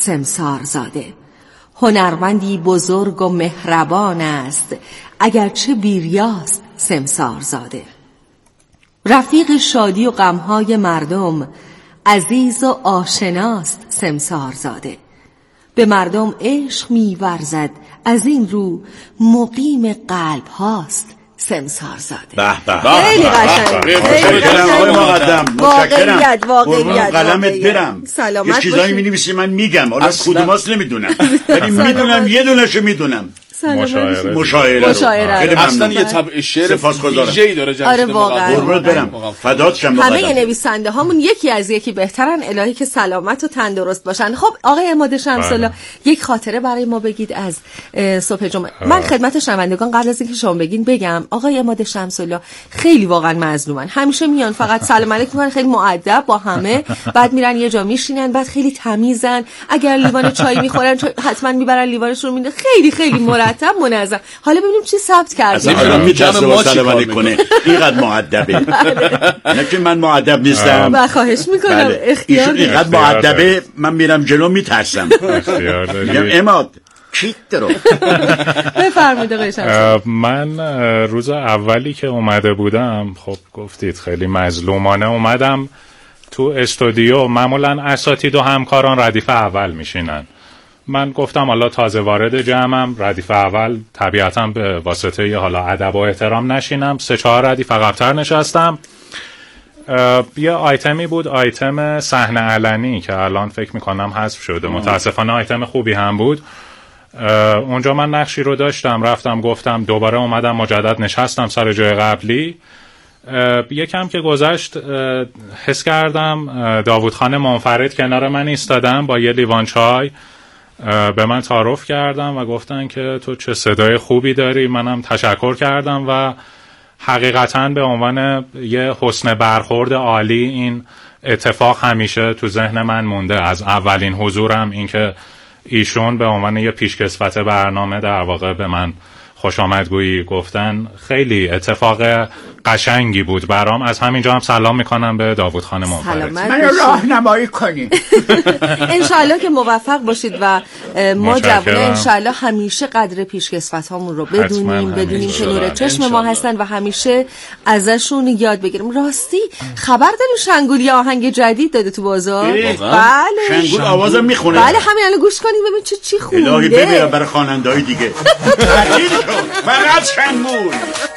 سمسار زاده. هنرمندی بزرگ و مهربان است، اگرچه بیریاست سمسار زاده. رفیق شادی و غمهای مردم، عزیز و آشناست سمسار زاده. به مردم عشق می‌ورزد، از این رو مقیم قلب هاست سمسار زاده. به به خیلی قشنگ. متشکرم آقای مقدم. واقعیت قلمت برم. سلامت یه چیزایی می‌نویسی من میگم، حالا کدوماست نمیدونم، ولی میدونم یه دونهشو میدونم. مشاعره اصلا یه طبع شعر ویژه‌ای داره جمشید. آره واقعا قربونت برم، فدات شم. همه نویسنده هامون یکی از یکی بهترن، الهی که سلامت و تندرست باشن. خب آقای عماد شمس‌الله، یک خاطره برای ما بگید از صبح جمعه. من خدمت شنوندگان قبل از اینکه شما بگین بگم آقای عماد شمس‌الله خیلی واقعا مظلومن. همیشه میان فقط سلام علیکم میگن، خیلی مؤدب با همه، بعد میرن یه جا میشینن، بعد خیلی تمیزن، اگر لیوان چای میخورن حتما میبرن لیوانش رو میده، خیلی خیلی مرتب منظم. حالا ببینیم چی ثبت کردیم. حالا میتونه ما سلام علیکنه اینقدر مؤدبه. نه که من مؤدب نیستم. خواهش میکنم اختیار دارید. اینقدر مؤدبه من میرم جلو میترسم. میگم عماد کیت درو. بفرمایید آقای شمس‌الله. من روز اولی که اومده بودم، خب گفتید خیلی مظلومانه اومدم تو استودیو. معمولا اساتید و همکاران ردیف اول میشینن. من گفتم حالا تازه وارد جمعم، ردیف اول طبیعتاً به واسطه یه حالا ادب و احترام نشینم، 3-4 ردیف عقب‌تر نشستم. یه آیتمی بود، آیتم صحنه علنی که الان فکر میکنم حذف شده، متاسفانه آیتم خوبی هم بود. اونجا من نقشی رو داشتم، رفتم گفتم، دوباره اومدم مجدد نشستم سر جای قبلی. یکم که گذشت حس کردم داوود خان منفرد کنار من ایستادن با یه لیوان چای. به من تعارف کردم و گفتن که تو چه صدای خوبی داری. منم تشکر کردم و حقیقتاً به عنوان یه حسن برخورد عالی این اتفاق همیشه تو ذهن من مونده. از اولین حضورم این که ایشون به عنوان یه پیشکسوت برنامه در واقع به من خوش آمدگویی گفتن، خیلی اتفاق قشنگی بود برام. از همینجا هم سلام میکنم به داوود خان منفرد. من راهنمایی کنی. انشالله که موفق باشید و ما جوانه انشالله همیشه قدر پیشکسوت هامون رو بدونیم که نور چشم ما هستن و همیشه ازشون یاد بگیریم. راستی خبر داریم شنگول یه آهنگ جدید داده تو بازار؟ بله شنگول آوازم میخونه. بله همین الان گوش کنیم ببین چی خونده. الهی ببینم برای خواننده‌های دیگه. فقط شنگول.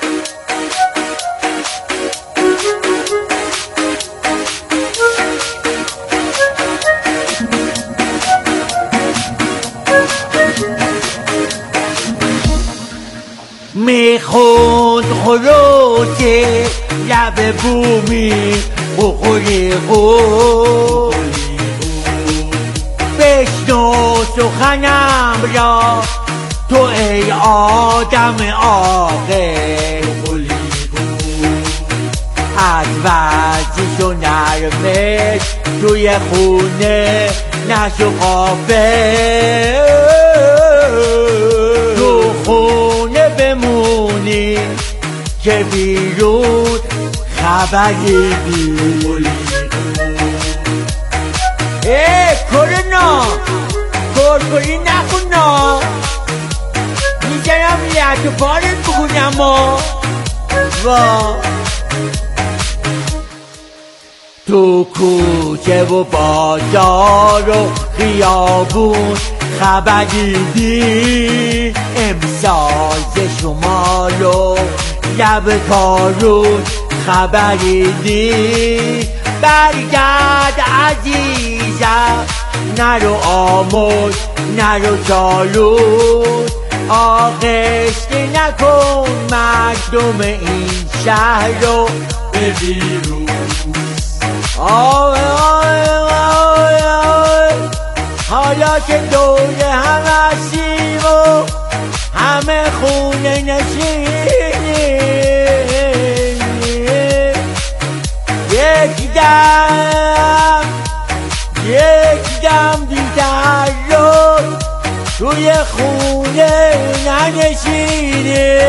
میخوند خروج لب بومی بخوری خود، بشنو سخنم را تو ای آدم عاقل، از ورزش و نرمش توی خونه نشو غافل، تو خونه بمونی که بیرون خبری بی. کرونا کرکری نخونا، میگرم لحظه پارت بکنم تو کوچه و بازار و خیابون خبری دی، امسال شمال و لب کارون خبری دی. برگرد عزیزم نرو آموز نرو چالون، آغشته نکن مردم این شهر رو به ویروس. حالا که دوره هم هستیم و همه خونه نشینیم، یک دم دیگر رو توی خونه ننشینیم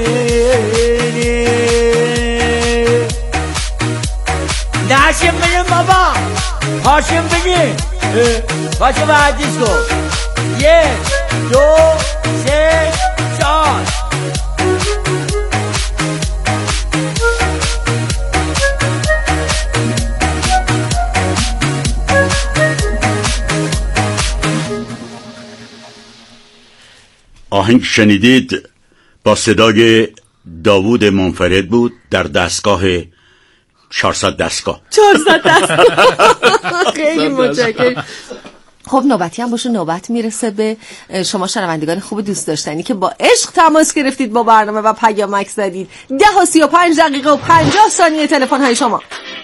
نشه میرم بابا پاشم بگین پاشم بعدیش کن 1 2 3 4 آهنگ شنیدید با صدای داوود منفرد بود در دستگاه 400 دستگاه. خیلی متشکرم. خب نوبتی هم باشه، نوبت میرسه به شما شنوندگان خوب دوست داشتنی که با عشق تماس گرفتید با برنامه و پیامک زدید. 10:35 و 50 ثانیه تلفن های شما.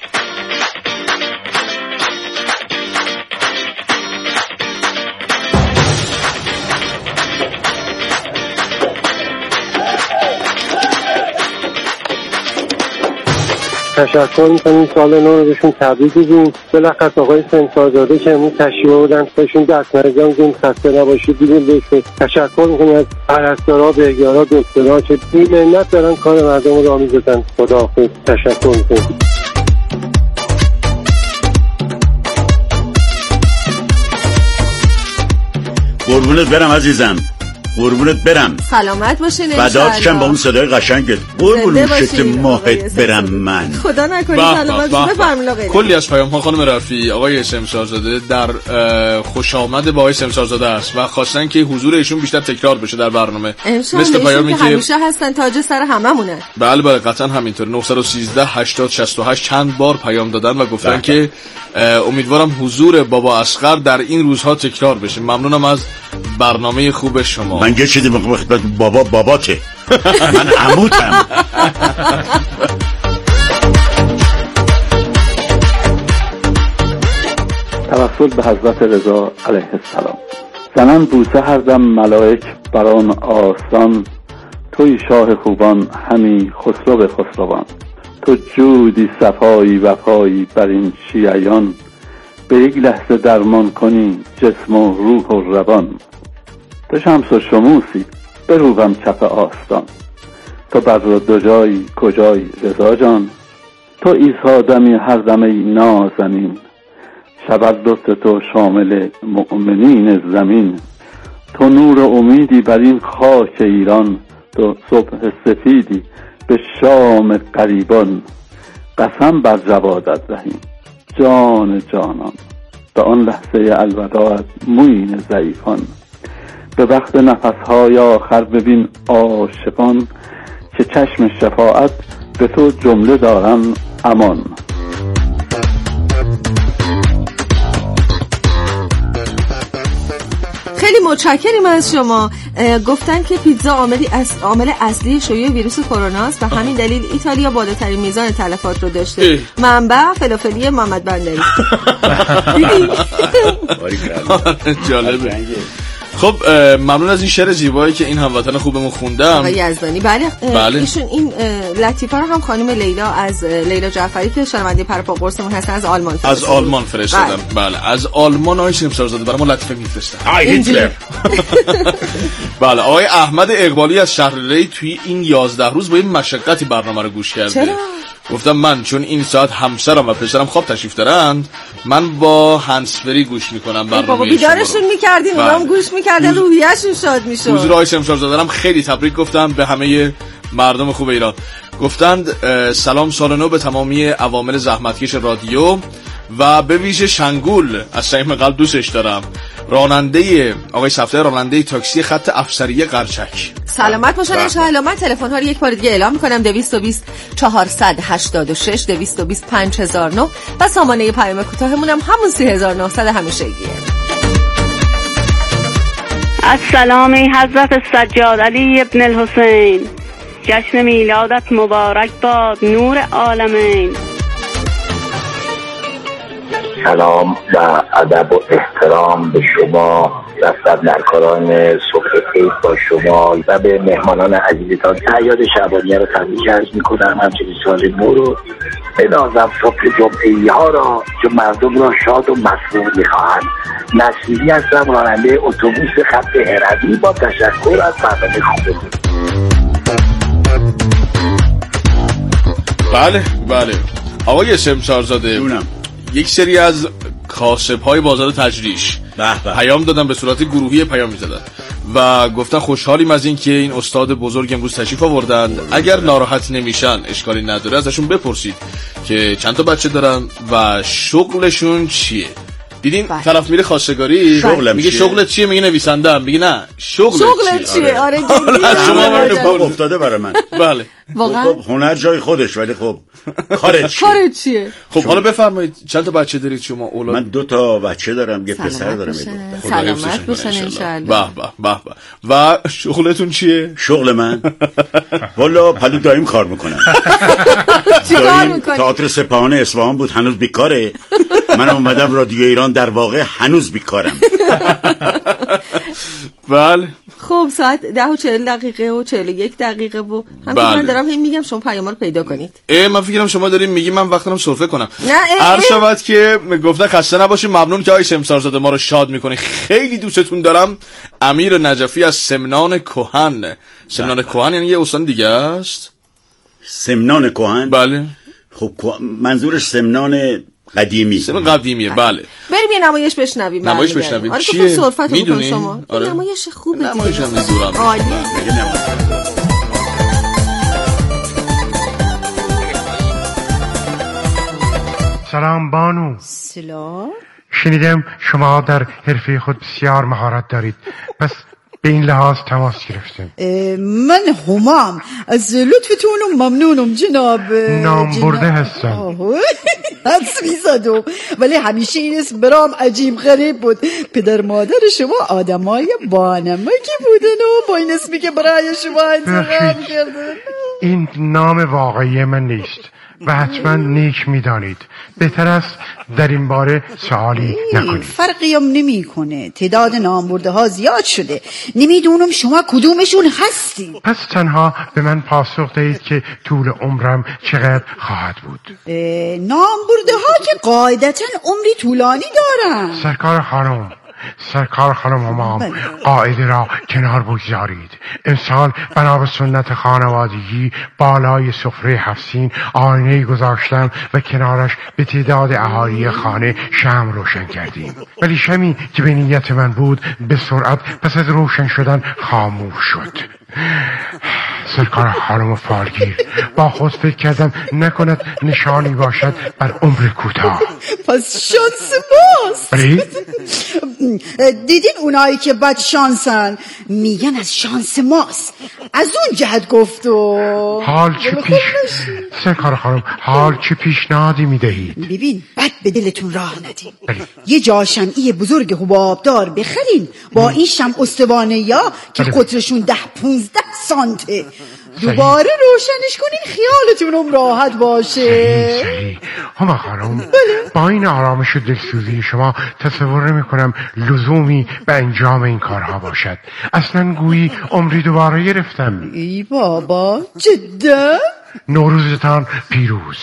تشکر میکنیم، سال نو رو بهشون تبریک بگیم. بلخص آقای سمسارزاده که امروز تشریف بودن بهشون دست نریزم بگیم خسته نباشید دیدیم بهشون. تشکر میکنیم از پرستارا، بهگیارا، دکترها که بی منت دارن کار مردم رو راه می‌اندازن. خداحافظ. تشکر میکنیم. قربونت برم عزیزم، قربونت برم. سلامت باشین ان شاء الله. بعداش با اون صدای قشنگت قربون شت ماهت برم من. خدا نکنه. سلامت بفرمایید آقا. کلی از پیام ها خانم رفیعی آقای سمسارزاده در خوش آمد با آقای سمسارزاده است و خواستن که حضور ایشون بیشتر تکرار بشه در برنامه. مثل پیامی که همیشه هستن، تاج سر هممونه. بله قطعا همینطور. 913 80 68 چند بار پیام دادن و گفتن که امیدوارم حضور بابا اصغر در این روزها تکرار بشه. ممنونم از برنامه خوب شما. من یه چیزی میگم باباته. من عموتم. توسل به حضرت رضا علیه السلام. زنان بوسه هر دم ملائک بران آستان، توی شاه خوبان همی خسرو خسروان. تو جودی صفایی وفایی بر این شیعیان، به یک لحظه درمان کنی جسم و روح و روان. تو شمس و شموسی بروبم کف آستان، تو بر دو جایی کجایی رضا جان. تو عیسی دمی هر دمی نازنین، شود لطف تو شامل مؤمنین زمین. تو نور امیدی بر این خاک ایران، تو صبح سفیدی به شام غریبان. قسم بر جوادت دهیم جان جانان، به آن لحظه الوداع از موین ضعیفان. به وقت نفسهای آخر ببین عاشقان، که چشم شفاعت به تو جمله دارن امان. خیلی متشکریم از شما. گفتن که پیتزا عامل اصلی شیوع ویروس کرونا است و همین دلیل ایتالیا بالاترین میزان تلفات رو داشته. منبع فلافلی محمد بندری. جالبه. خب ممنون از این شعر زیبایی که این هموطن خوبمون خوندم. آقای یزدانی. بله. ایشون این لطیفه رو هم خانم لیلا از لیلا جعفری که شنونده پرپا قرصمون هستن از آلمان فرستادن. بله از آلمان آقای سمسارزاده برای ما لطیفه میفرستن. هیتلر. بله آقای احمد اقبالی از شهر ری توی این 11 روز با این مشقتی برنامه رو گوش کرده. چرا؟ گفتم من چون این ساعت همسرم و پسرم خواب تشریف دارند، من با هندزفری گوش میکنم برنامه. بابا بیدارشون میکردیم، اونام گوش میکردن، روحیه‌شون شاد میشد. حضور آقای سمسارزاده خیلی تبریک گفتم به همه مردم خوب ایران. گفتند سلام سال نو به تمامی عوامل زحمتکش رادیو و به ویژه شنگول، از صمیم قلب دوستش دارم. راننده آقای صفدر، راننده تاکسی خط افسریه قرچک. سلامت باشن ان شاء الله. من تلفن ها رو یک بار دیگه اعلام میکنم: 220 486 220 5009 و سامانه پیام کوتاهمون هم همون 3900 همیشگیه. السلام حضرت سجاد علی ابن الحسین، جشن میلادت مبارک باد نور عالمین. سلام و ادب و احترام به شما و خدمتکاران صبح عید با شما و به مهمانان عزیزتان. اعیاد شعبانیه رو تبریک عرض می‌کنم، همچنین سال نو رو بنازم. صبح جمعه‌ای ها را که مردم را شاد و مسرور می‌خواهند. نصیری هستم، راننده اتوبوس خط هروی. با تشکر از برنامه خوبتون. بله آقای سمسارزاده، یک سری از کاسب‌های بازار تجریش پیام دادن، به صورت گروهی پیام می‌زدن و گفتن خوشحالیم از این که این استاد بزرگ امروز تشریف آوردن، اگر ناراحت نمیشن اشکالی نداره ازشون بپرسید که چند تا بچه دارن و شغلشون چیه. دیدین طرف میره خواستگاری میگه شغلت چیه، میگه نویسنده‌ام، میگه نه شغلت چیه. آره شما افتاده برای من. بله واقعا خب هنر جای خودش، ولی خب کارت چیه؟ خب حالا بفرمایید چند تا بچه دارید شما؟ اولاد؟ من 2 تا بچه دارم، یه پسر دارم. سلامت باشن انشالله. به و شغلتون چیه؟ شغل من والا پلو دایم کار میکنم. دایم تئاتر سپاهان اصفهان بود، هنوز بیکاره. من اومدم رادیو ایران، در واقع هنوز بیکارم. بله خب ساعت 10:40 و 41 دقیقه و همین من دارم هم میگم شما پیاما رو پیدا کنید. من فکرم شما دارین میگی من وقت دارم سرفه کنم. هر شود که گفتن خسته نباشید، ممنون که آقای سمسارزاده ما رو شاد میکنی، خیلی دوستتون دارم. امیر نجفی از سمنان کهن. سمنان کهن یعنی یه استان دیگه است؟ سمنان کهن؟ بله. خب منظورش سمنان قدیمیه. بله. بریم یه نمایش بشنویم. آره چیه؟ سرفت می‌کنید شما. نمایش خوبه. نمایش هم می‌ذارم. عالیه. سلام بانو. سلام. شنیدم شما در حرفه خود بسیار مهارت دارید، پس به این لحاظ تماس گرفتم. من همام از لطفتون ممنونم جناب. نامبرده هستم. حدس میزدم، ولی همیشه این اسم برام عجیب غریب بود. پدر مادر شما آدمای بانمکی بودن و با این اسمی که برای شما انتخاب کردن. این نام واقعی من نیست و حتما نیک میدانید. بهتر است در این باره سوالی نکنید. فرقی هم نمی کنه، تعداد نامبرده ها زیاد شده، نمیدونم شما کدومشون هستید. پس تنها به من پاسخ دهید که طول عمرم چقدر خواهد بود. نامبرده ها که قاعدتا عمری طولانی دارن. سرکار خانم همام، قاعده را کنار بگذارید. امسال بنا به سنت خانوادگی بالای سفره 7 سین آینه گذاشتم و کنارش به تعداد اهالی خانه شمع روشن کردیم، ولی شمی که به نیت من بود به سرعت پس از روشن شدن خاموش شد. سرکار خانم فالگیر، با خود فکر کردم نکند نشانی باشد بر عمر کوتاه. پس شانس ماست. دیدین اونایی که بد شانسن میگن از شانس ماست، از اون جهت گفتم. حال چه پیشنهادی میدهید؟ ببین، بد به دلتون راه ندین. یه جا شمعی بزرگ حبابدار بخرین با این شمع استوانه یا که قطرشون 10-15 سانته، دوباره روشنش کنین خیالتونم راحت باشه. صحیح. هما خانم، با این آرامش و دلسوزی شما تصور نمی کنم لزومی به انجام این کارها باشد. اصلا گویی عمری دوباره گرفتم. ای بابا، جدا؟ نوروزتان پیروز.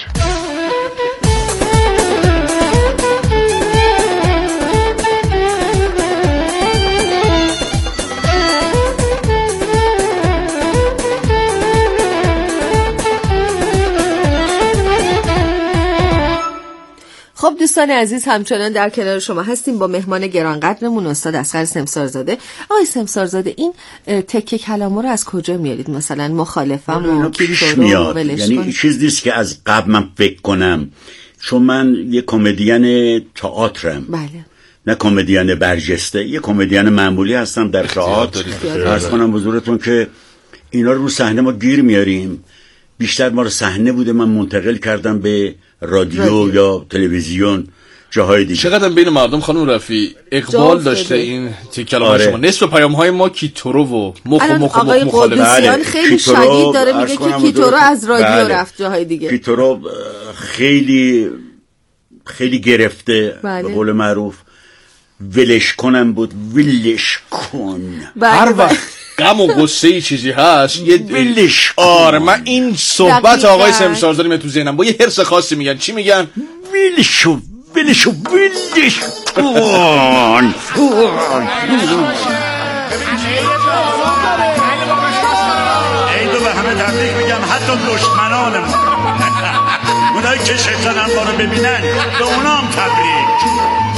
خب دوستان عزیز، همچنان در کنار شما هستیم با مهمان گرانقدرمون استاد اصغر سمسارزاده. آقای سمسارزاده، این تکه کلامو رو از کجا میارید؟ مثلا مخالفم و کیتورو یعنی این چیز نیست که از قبل من فکر کنم، چون من یه کمدین تئاترم. بله. نه کمدین برجسته، یه کمدین معمولی هستم در تئاتر. عرض کنم حضورتون که اینا رو صحنه ما گیر میاریم. بیشتر ما رو صحنه بوده، من منتقل کردم به رادیو یا تلویزیون جاهای دیگه. چقدر بین مردم خانم رفیع اقبال داشته این کلام شما. نصف پیام های ما کیتورو و مخ آقای قدوسیان خیلی شدید داره میگه که کیتورو از رادیو رفت جاهای دیگه. کیتورو خیلی گرفته به قول معروف. ولش کنم بود، ولش کن. هر وقت غم و غصه ای چیزی هست یه ولش. آره، من این صحبت آقای سمسارزاده میاد تو ذهنم، با یه حرص خاصی میگن. چی میگن؟ ولش کن. ای دو به همه تبریک میگم، حتی دشمنانم. اونایی که شدن ما رو ببینن به اونام تبریک.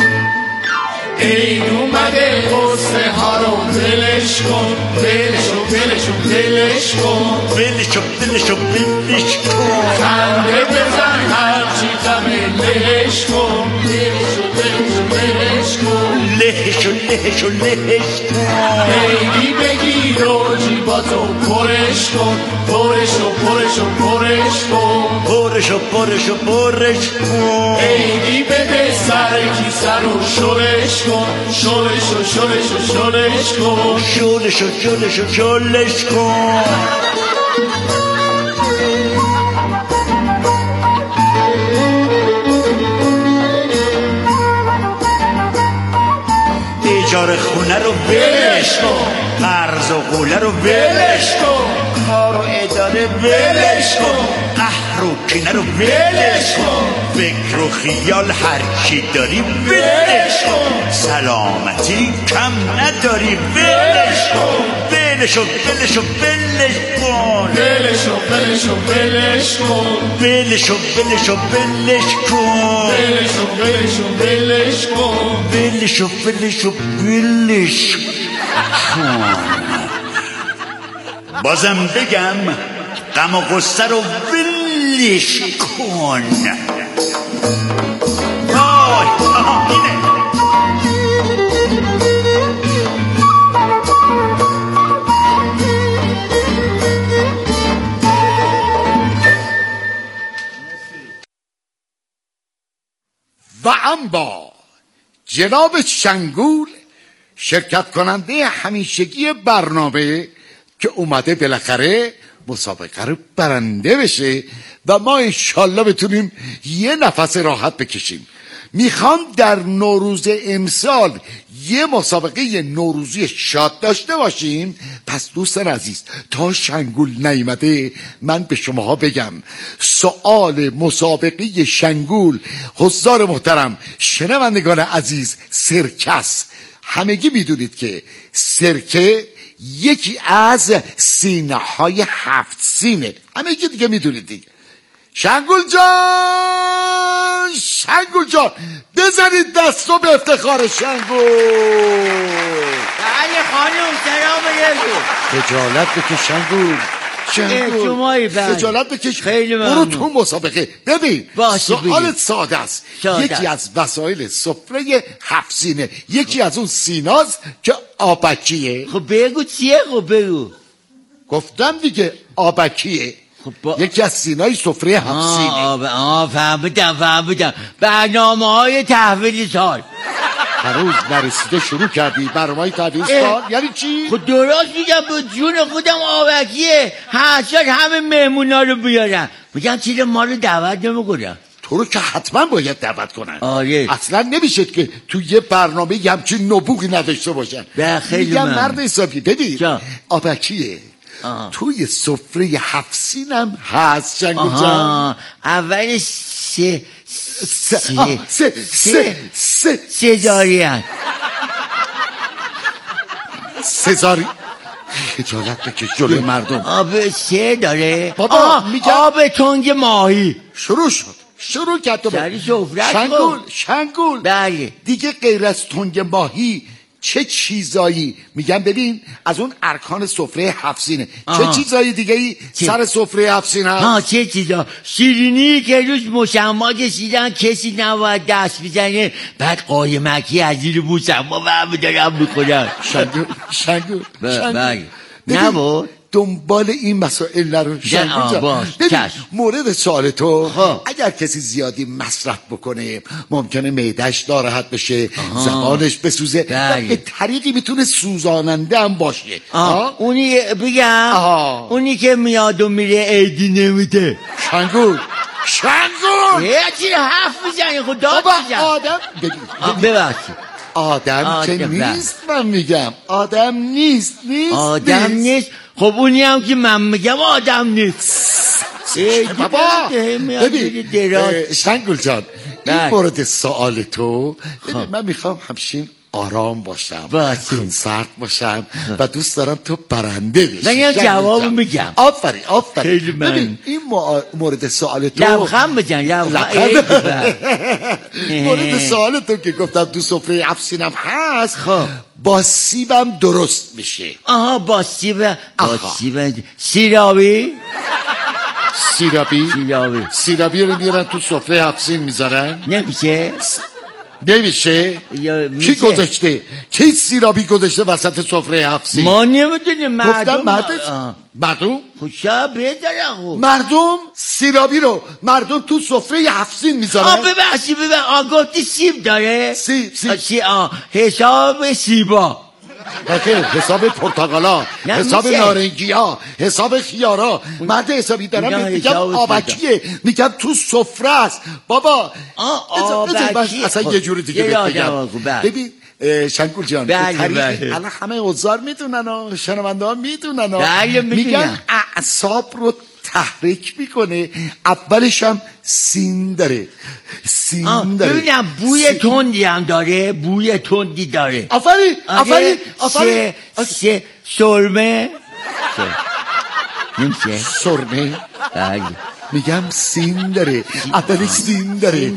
این اومده قصه ها رو دلش کن، دلشو دلش کن، دلشو کن، خنده بزن هرچی غمه لهش کن، دلش کن، لهش کن. ایدی بگیر و جیباتو پرش کن، پرش کن، ایدی بده سر کیسه رو شلش کن، شلش کن. ایجار خونه رو ولش کن، قرض و قوله رو ولش کن، کار و اداره ولش کن، قهر و کینه رو ولش کن، فکر و خیال هرچی داری ولش کن، سلامتی کم نداری ولش کن، ولش کن. بازم بگم غم و غصه رو ولش کن. اینه. و اما جناب شنگول شرکت کننده همیشگی برنامه که اومده بالاخره مسابقه رو برنده بشه و ما انشالله بتونیم یه نفس راحت بکشیم. میخوام در نوروز امسال یه مسابقه نوروزی شاد داشته باشیم. پس دوستان عزیز تا شنگول نیامده من به شماها بگم سؤال مسابقه شنگول. حضار محترم، شنوندگان عزیز، سرکس. همگی میدونید که سرکه یکی از سینه های 7 سینه، همگی دیگه میدونید دیگه. شنگول جان بزنید دستو به افتخار شنگول. بله خانم، سلام علیکم. خجالت بکش شنگول. خجالت بکش. خیلی ممنون. برو تو مسابقه. ببین سوالت ساده است. یکی از وسایل سفره 7 سینه، یکی از اون سیناست که آبکیه. خب بگو چیه؟ خب بگو. گفتم دیگه آبکیه. یکی از سینای سفره 7 سینه. فهمیدم. برنامه های تحویل سال هنوز نرسیده شروع کردی برنامه های تحویل سال؟ یعنی چی؟ خب درست میگم، به جون خودم آبکیه. هر سال همه مهمونا رو بیارن، میگم چیز ما رو دعوت نمیکنن. تو رو که حتما باید دعوت کنن. آره. اصلا نمیشه که تو یه برنامه همچین نبوغی نداشته باشن. میگم مرد حسابی. ببین آبکیه توی سفره 7 سینم هست. شنگول جان اول سزاری هست. سزاری خجالت بکش جلوی مردم. آب 3 داره بابا. میگم آب تنگ ماهی. شروع کرد. شنگول بله دیگه غیر از تنگ ماهی چه چیزایی میگم؟ ببین از اون ارکان سفره 7 سینه چه چیزایی دیگه ای سر سفره 7 سینه هست؟ چه چیزا؟ شیرینی که روز مشما کشیدن کسی نباید دست بزنه، بعد قایمکی از زیر مشما برمی دارم میکنن. شنگول نبود دنبال این مسائل نرو. ببین مورد سوال تو اگر کسی زیادی مصرف بکنه ممکنه معده‌اش ناراحت بشه، زبانش بسوزه و به طریقی میتونه سوزاننده هم باشه. اونی بگم اونی که میاد و میره عیدی نمیده. شنگول یه چیز حرف میزنی خدا بزن. آدم ببخشید آدم که نیست. من میگم آدم نیست. خب اونی هم که من میگم آدم نیست. بابا ببین شنگول جان این مورد سوال تو من میخوام همشین آرام باشم کنسرت باشم و دوست دارم تو برنده بشی. من یه جواب میگم. آفرین. ببین این مورد سوال تو لبخند بزن مورد سوال تو که گفتم تو سفره افسینم هست با سیبم درست میشه. آها با سیب سیرابی رو میارن تو سفره افسین میذارن. نمیشه کی گذاشته؟ کی سیرابی گذاشته وسط سفره افسین؟ ما نمیدونیم. مردم خوشا بذارن. مردم سیرابی رو تو سفره افسین میذارن. ببخشید گفتی سیب داره. سیب حساب سیبا، حساب پرتقالا، حساب نارنجیا، حساب خیارا. مرد حسابی دارم میگم آبکیه، میگم تو سفره است بابا. آبکی اصلا یه جور دیگه بگم. ببین شنگول جان الان همه اوزار میدونن و شنونده ها میدونن میگن اعصاب رو تحریک میکنه. اولش هم سین داره. ببینم بوی تندی هم داره. آفرین. سرمه نمیشه. سرمه میگم سین داره. اولش سین داره.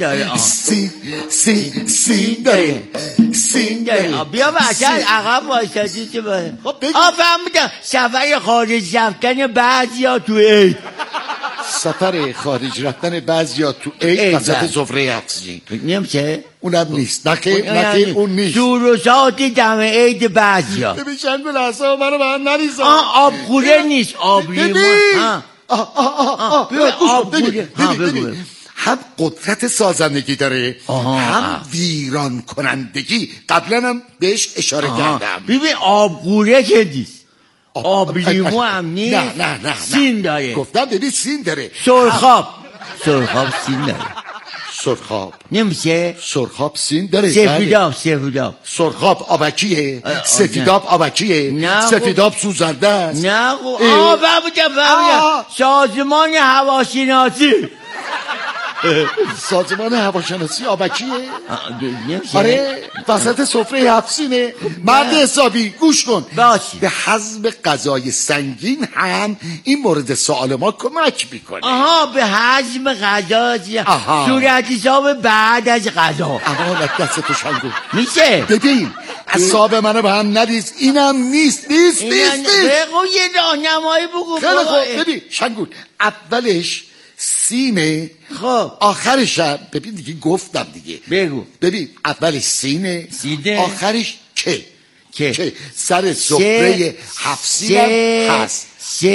سین داره. بیا بچه عقب وایسادی چه باید. فهمیدم سفر خارج رفتن بعضیا تو عید. سفر خارج رفتن بعضیا تو عید وسط سفره افسین نمیشه. اونم نیست. نخیر اون نیست. سوروسات دم عید بعضیا. ببین شنگول اصلا منو به هم نریزم. آبگوره نیست. آبلیمون. ببین هم قدرت سازندگی داره هم ویران کنندگی. قبلا هم بهش اشاره کردم. ببین آبگوره که نیست. آبلیمو هم نیست. نه سین داره. گفتم ببین سین داره. سرخاب سین داره. سرخاب نمیشه. سرخاب سین داره. سفیداب سرخاب آبکیه. سفیداب آبکیه. سفیداب سوزنده است. نه فهمیدم. سازمان هواشناسی. سازمان هواشناسی آبکیه. آره وسط سفره افسینه. مرد حسابی گوش کن. به هضم غذای سنگین هم این مورد سوال ما کمک میکنه. به هضم غذا. صورت حساب بعد از غذا. امانت دست تو شنگول میشه. ببین اعصاب منو به هم نریز. اینم نیست. بگو یه راهنمایی بگو. خیلی خوب. ببین شنگول اولش سینه. آخرش هم ببین دیگه گفتم دیگه. بگو. ببین اولش سینه. آخرش که سر سفره هفسین هست.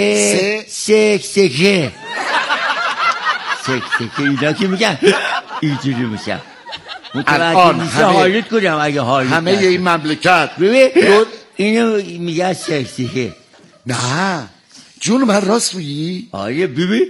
سکسکه اینا که میگن اینجوری میشم. الان همه این مملکت ببین اینو میگن سکسکه. نه جون من راست میگی؟ آره ببین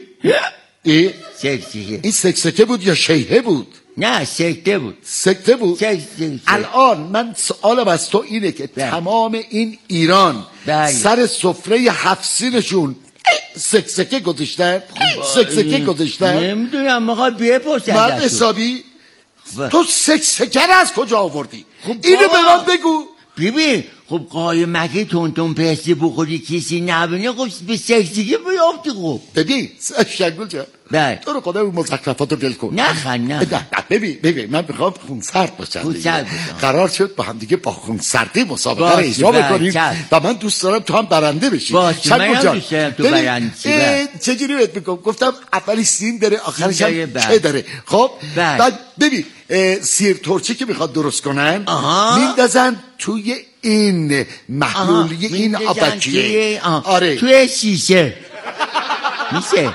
این سکسکه بود یا شیهه بود؟ نه سکته بود. الان من سوالم از تو اینه که تمام این ایران سر سفره هفسینشون سکسکه گذاشتن. نمیدونم میخواد بپرسن. مرد حسابی تو سکسکه رو از کجا آوردی؟ اینو به من بگو. ببین خب قایمکی تون پستی بخوری کسی نبینه خب به سکسکه بیافتی. خب ببین شنگول جان تو رو خدا اون مزخرفات رو دل کن. نه ببین من میخوام خونسرد باشم. قرار شد با هم دیگه با خونسردی مسابقه رو اجرا بکنیم و من دوست دارم تو هم برنده بشی. شنگول جان تو برنده چجوری بهت میگم؟ گفتم اولی سین داره آخرش هم چه داره. خب بعد ببین سیر ترچی که میخواد درست کنن میندازن توی این محلولی این آبکیه. آره توی شیشه میشه.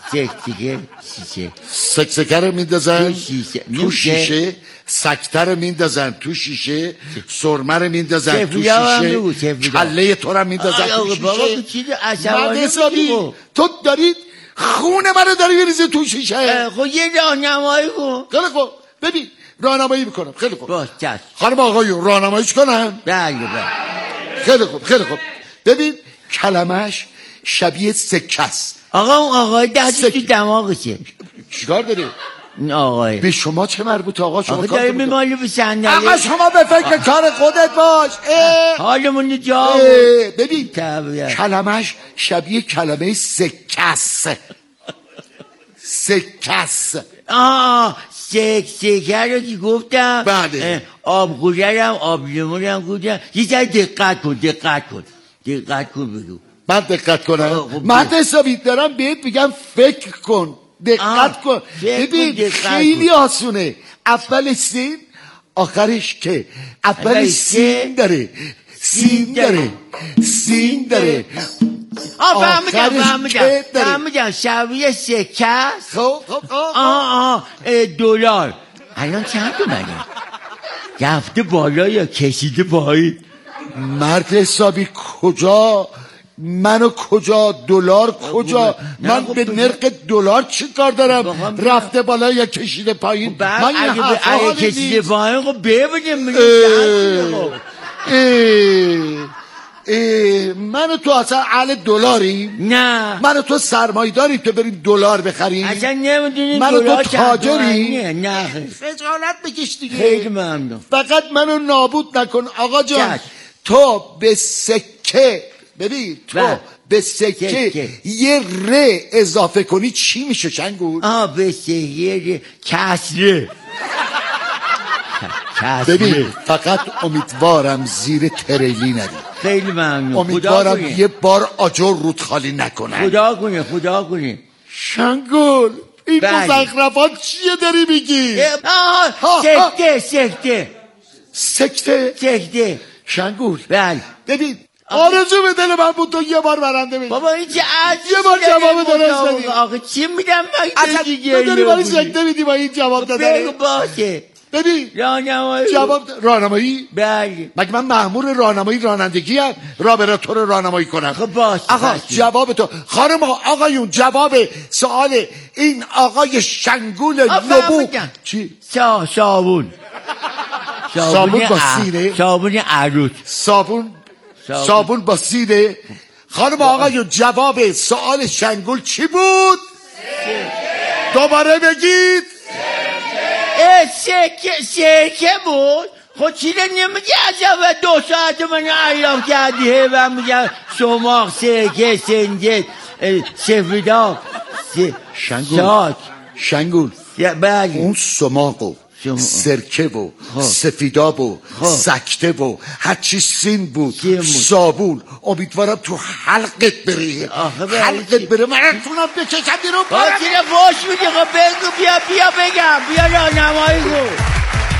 سکسکه رو میندازن تو شیشه. سکته رو میندازن تو شیشه. سرمه رو میندازن تو شیشه. کله تو رو میندازن تو شیشه. مرد حسابی تو دارید خون من رو داری میریزی تو شیشه. خب یه راهنمایی کن. خیلی خوب ببین راهنمایی میکنم. خیلی خوب خانم آقایون راهنماییش کنم. خیلی خوب ببین کلمش شبیه سکه است. آقای دستی تو دماغشه. چیکار داری؟ این آقای به شما چه مربوطه آقا؟ شما کار داری میمالی به صندلی. آقا شما به فکر کار خودت باش. حالمون جا ببین کلمش شبیه کلمه سکس. سکس. سکر رو که گفتم. بله. آبگوشرم آب لیمونم گفتم. یه ذره دقت کن بگو. من دقت کنم؟ من حسابی دارم بهت میگم فکر کن، دقت کن. ببین خیلی آسونه. اول سین آخرش که اول سین داره. فهمیدم شبیه سکس. دلار الان چند اومده؟ رفته بالا یا کشیده پایین؟ مرد حسابی کجا؟ منو کجا؟ دلار کجا؟ من به نرخ دلار چی کار دارم؟ رفته بالا یا کشیده پایین؟ من اگه کشیده پایین خب ببینیم. من و تو اصلا اهل دلاریم؟ نه. من و تو سرمایه داریم که بریم دلار بخریم؟ اصلا نمیدونیم. من و تو تاجریم؟ نه. خجالت بکش دیگه. خیلی ممنون. فقط منو نابود نکن آقا جان. تو به سکه ببین به سکه یه ر اضافه کنی چی میشه شنگول؟ به سکه کسره. ببین فقط امیدوارم زیر تریلی نری. خیلی ممنون. امیدوارم یه بار آجر رود خالی نکنن. خدا کنه. شنگول این مزخرفات چیه داری میگی؟ سکته شنگول. بله ببین آرزو به دل من بود تو یه بار برنده بشی. بابا این چه عجیبه. یه بار جواب درست بدی. آقا چی میدم من دیگه؟ تو داری برای سکته میدی با این جواب دادن. بگو باشه. ببین راهنمایی. جواب راهنمایی؟ بله. مگه من مأمور راهنمایی رانندگی ام برای تو رو راهنمایی کنم؟ خب باشه. آقا جواب تو خانم آقایون جواب سوال این آقای شنگول نبو چی؟ صابون با سینه. صابون عروس. صابون با سینه. خانم آقایون جواب سوال شنگول چی بود؟ دوباره بگید. سرکه بود. خود چی نمیگه عجبه 2 ساعت من ایام کردی و میگه شماغ سرکه سنجد سفیداب شنگول بله. اون سماغو سرکه و سفیداب و سکته و هرچی سین بود صابون امیدوارم تو حلقت بره. من اتونم بچشم بیرون. چیه فوش میدی؟ بگو بیا بگم بیا راهنمایی کن.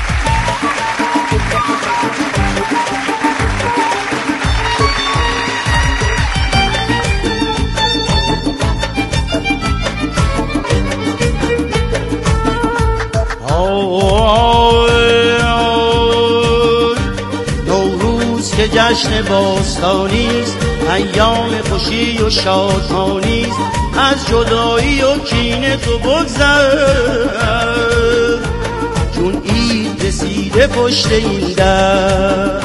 نوروز که جشن باستانیست، ایام خوشی و شادمانیست، از جدایی و کینه تو بگذر، چون عید رسیده پشت این در.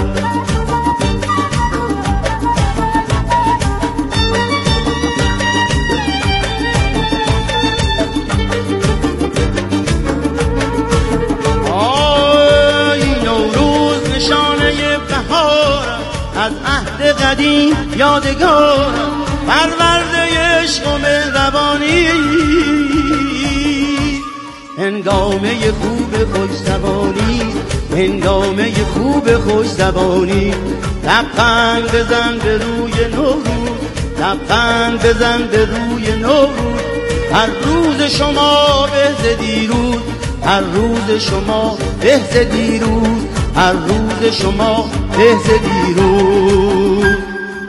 از عهد قدیم یادگارم، پرورده عشق و مهربانی، هنگامه خوب خوش‌زبانی، هنگامه خوب خوش‌زبانی. لبخند بزن به روی نوروز، لبخند بزن به روی نوروز. هر روز شما به ز دیروز، هر روز شما به ز دیروز، هر روز شما به ز دیروز.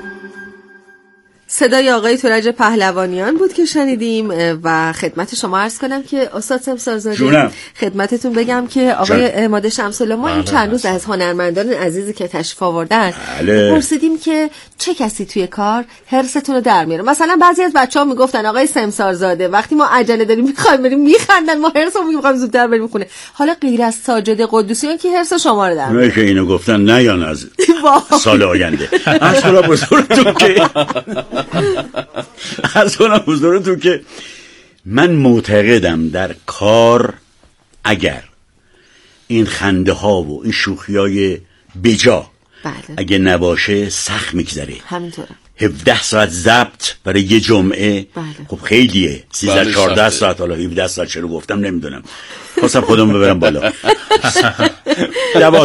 صدای آقای تورج پهلوانیان بود که شنیدیم و خدمت شما عرض کنم که استاد سمسارزاده خدمتتون بگم که آقای عماد شمس‌الله ما این چند روز از هنرمندان عزیزی که تشریف آوردن پرسیدیم که چه کسی توی کار حرستون رو در میاره. مثلا بعضی از بچه‌ها میگفتن آقای سمسارزاده وقتی ما عجله داریم میخوایم بریم میخندن، ما حرسمون میخوایم زودتر بریم خونه. حالا غیر از ساجد قدوسیان که حرس شما رو در میاره؟ که اینو گفتن نه یا نه سال آینده. اصلا بزرگتون که از کنم حضورتون که من معتقدم در کار اگر این خنده ها و این شوخی های بجا اگه نباشه سخت میگذره. همینطوره. 17 ساعت ضبط برای یه جمعه خب خیلیه. 13 14 ساعت، حالا 17 ساعت چرا گفتم نمیدونم، خواستم خودم ببرم بالا.